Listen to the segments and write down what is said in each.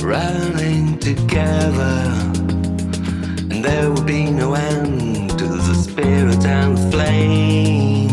running together, and there will be no end to the spirit and the flame.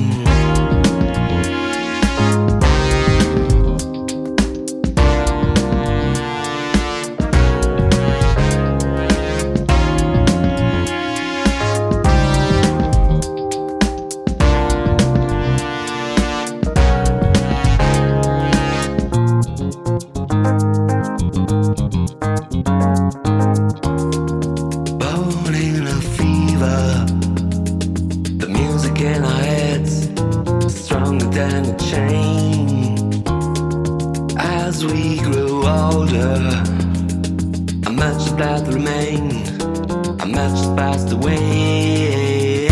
In our heads, stronger than a chain. As we grew older, how much of that remained, how much has passed away.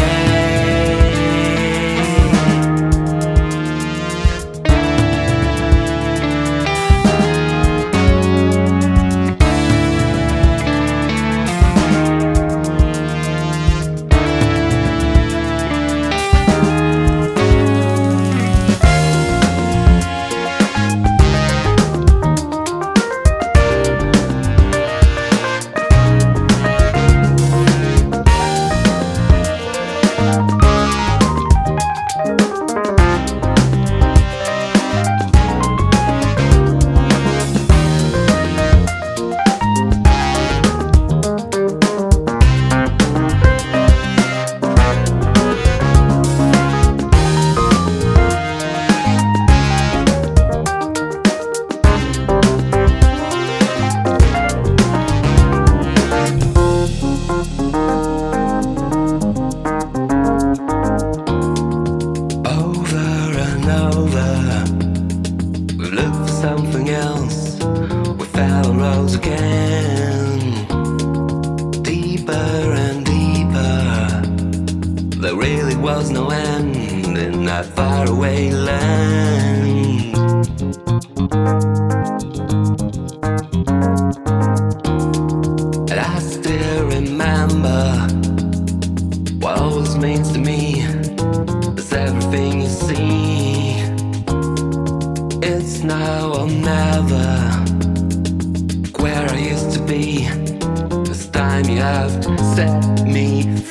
Something else, we fell and rose again, deeper and deeper. There really was no end in that faraway land. And I still remember what always means to me is everything you see. It's now or never, where I used to be. This time you have to set me